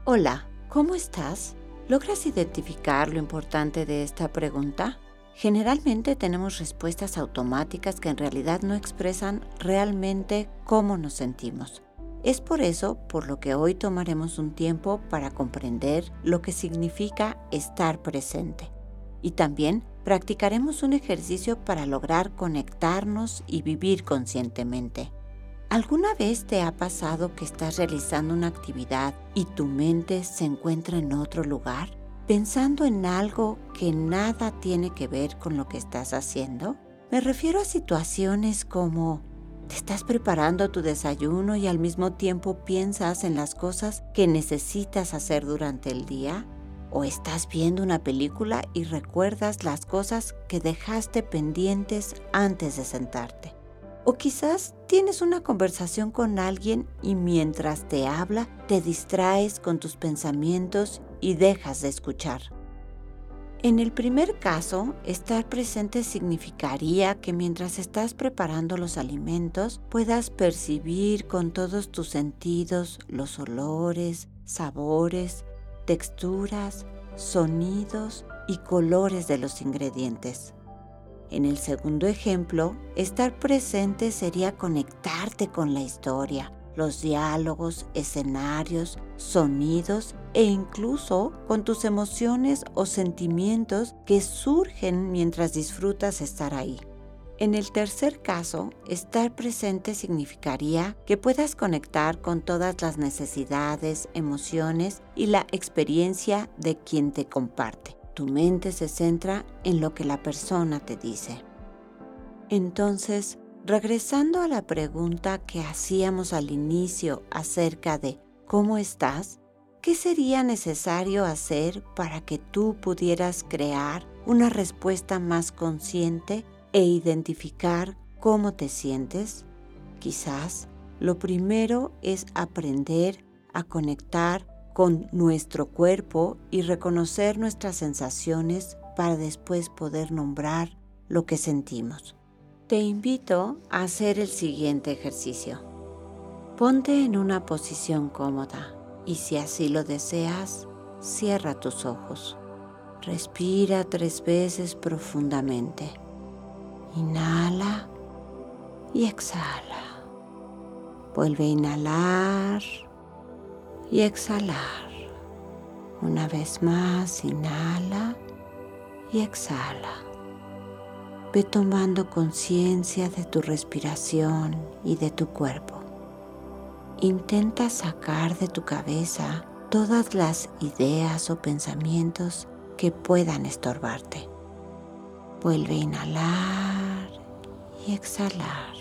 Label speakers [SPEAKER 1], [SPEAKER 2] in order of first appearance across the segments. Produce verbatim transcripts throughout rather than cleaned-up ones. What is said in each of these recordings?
[SPEAKER 1] Hola, ¿cómo estás? ¿Logras identificar lo importante de esta pregunta? Generalmente tenemos respuestas automáticas que en realidad no expresan realmente cómo nos sentimos. Es por eso por lo que hoy tomaremos un tiempo para comprender lo que significa estar presente. Y también practicaremos un ejercicio para lograr conectarnos y vivir conscientemente. ¿Alguna vez te ha pasado que estás realizando una actividad y tu mente se encuentra en otro lugar, pensando en algo que nada tiene que ver con lo que estás haciendo? Me refiero a situaciones como te estás preparando tu desayuno y al mismo tiempo piensas en las cosas que necesitas hacer durante el día, o estás viendo una película y recuerdas las cosas que dejaste pendientes antes de sentarte. O quizás tienes una conversación con alguien y mientras te habla te distraes con tus pensamientos y dejas de escuchar. En el primer caso, estar presente significaría que mientras estás preparando los alimentos puedas percibir con todos tus sentidos los olores, sabores, texturas, sonidos y colores de los ingredientes. En el segundo ejemplo, estar presente sería conectarte con la historia, los diálogos, escenarios, sonidos e incluso con tus emociones o sentimientos que surgen mientras disfrutas estar ahí. En el tercer caso, estar presente significaría que puedas conectar con todas las necesidades, emociones y la experiencia de quien te comparte. Tu mente se centra en lo que la persona te dice. Entonces, regresando a la pregunta que hacíamos al inicio acerca de ¿cómo estás?, ¿qué sería necesario hacer para que tú pudieras crear una respuesta más consciente e identificar cómo te sientes? Quizás lo primero es aprender a conectar con nuestro cuerpo y reconocer nuestras sensaciones para después poder nombrar lo que sentimos. Te invito a hacer el siguiente ejercicio. Ponte en una posición cómoda y si así lo deseas, cierra tus ojos. Respira tres veces profundamente. Inhala y exhala. Vuelve a inhalar y exhalar. Una vez más, inhala y exhala. Ve tomando conciencia de tu respiración y de tu cuerpo. Intenta sacar de tu cabeza todas las ideas o pensamientos que puedan estorbarte. Vuelve a inhalar y exhalar.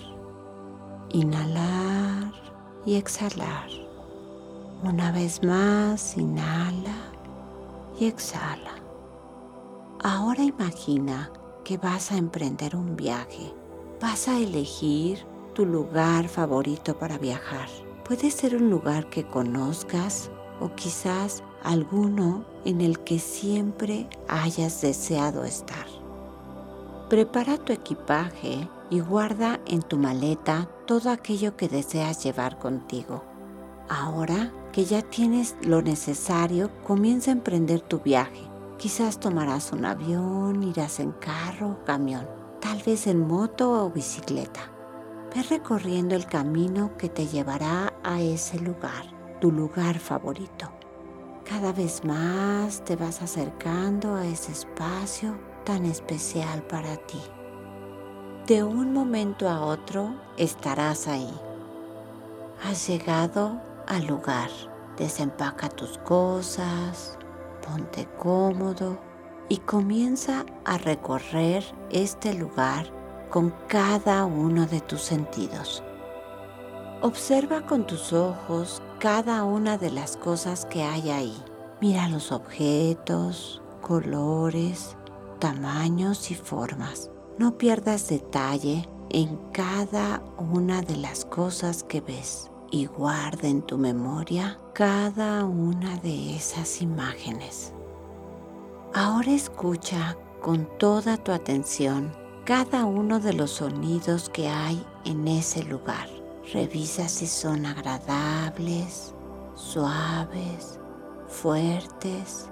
[SPEAKER 1] Inhalar y exhalar. Una vez más, inhala y exhala. Ahora imagina que vas a emprender un viaje. Vas a elegir tu lugar favorito para viajar. Puede ser un lugar que conozcas o quizás alguno en el que siempre hayas deseado estar. Prepara tu equipaje y guarda en tu maleta todo aquello que deseas llevar contigo. Ahora que ya tienes lo necesario, comienza a emprender tu viaje. Quizás tomarás un avión, irás en carro o camión, tal vez en moto o bicicleta. Ve recorriendo el camino que te llevará a ese lugar, tu lugar favorito. Cada vez más te vas acercando a ese espacio tan especial para ti. De un momento a otro estarás ahí. Has llegado al lugar. Desempaca tus cosas, ponte cómodo y comienza a recorrer este lugar con cada uno de tus sentidos. Observa con tus ojos cada una de las cosas que hay ahí. Mira los objetos, colores, tamaños y formas. No pierdas detalle en cada una de las cosas que ves. Y guarda en tu memoria cada una de esas imágenes. Ahora escucha con toda tu atención cada uno de los sonidos que hay en ese lugar. Revisa si son agradables, suaves fuertes,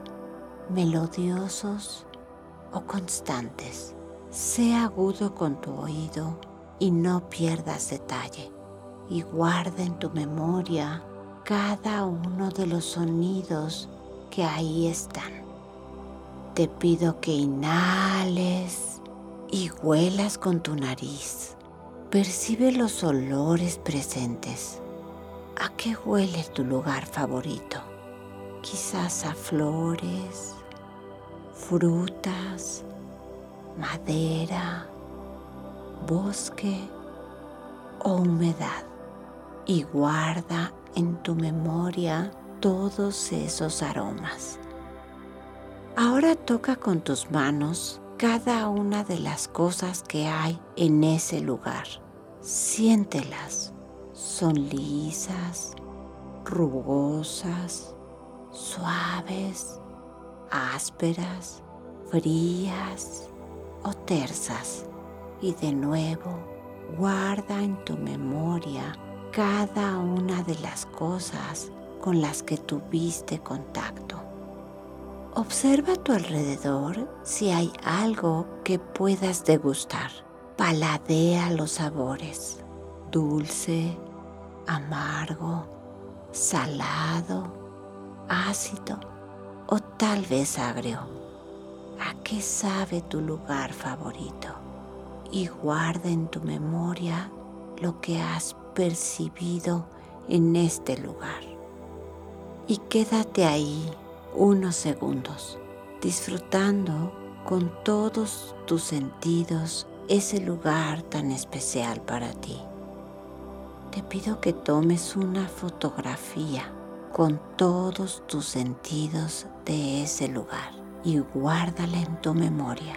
[SPEAKER 1] melodiosos o constantes. Sé agudo con tu oído y no pierdas detalle. Y guarda en tu memoria cada uno de los sonidos que ahí están. Te pido que inhales y huelas con tu nariz. Percibe los olores presentes. ¿A qué huele tu lugar favorito? Quizás a flores, frutas, madera, bosque o humedad. Y guarda en tu memoria todos esos aromas. Ahora toca con tus manos cada una de las cosas que hay en ese lugar. Siéntelas. Son lisas, rugosas, suaves, ásperas, frías o tersas. Y de nuevo, guarda en tu memoria cada una de las cosas con las que tuviste contacto. Observa a tu alrededor si hay algo que puedas degustar. Paladea los sabores: dulce, amargo, salado, ácido o tal vez agrio. ¿A qué sabe tu lugar favorito? Y guarda en tu memoria lo que has percibido en este lugar. Y quédate ahí unos segundos, disfrutando con todos tus sentidos ese lugar tan especial para ti. Te pido que tomes una fotografía con todos tus sentidos de ese lugar y guárdala en tu memoria.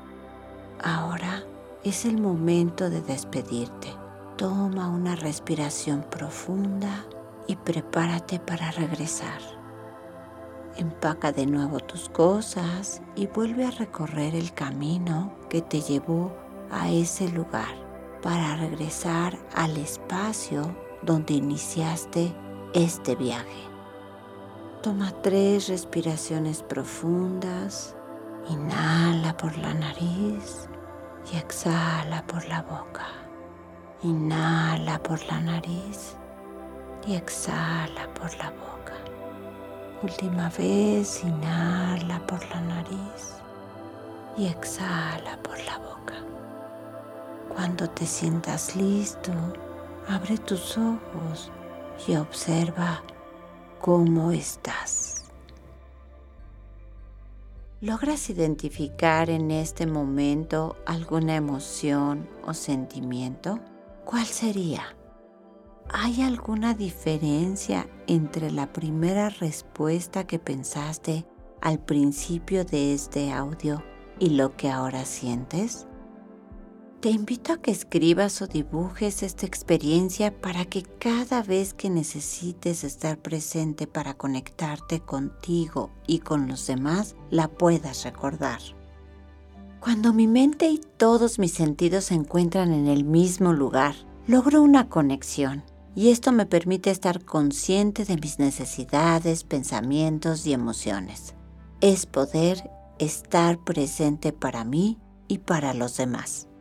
[SPEAKER 1] Ahora es el momento de despedirte. Toma una respiración profunda y prepárate para regresar. Empaca de nuevo tus cosas y vuelve a recorrer el camino que te llevó a ese lugar para regresar al espacio donde iniciaste este viaje. Toma tres respiraciones profundas. Inhala por la nariz y exhala por la boca. Inhala por la nariz y exhala por la boca. Última vez, inhala por la nariz y exhala por la boca. Cuando te sientas listo, abre tus ojos y observa cómo estás. ¿Logras identificar en este momento alguna emoción o sentimiento? ¿Cuál sería? ¿Hay alguna diferencia entre la primera respuesta que pensaste al principio de este audio y lo que ahora sientes? Te invito a que escribas o dibujes esta experiencia para que cada vez que necesites estar presente para conectarte contigo y con los demás, la puedas recordar. Cuando mi mente y todos mis sentidos se encuentran en el mismo lugar, logro una conexión y esto me permite estar consciente de mis necesidades, pensamientos y emociones. Es poder estar presente para mí y para los demás.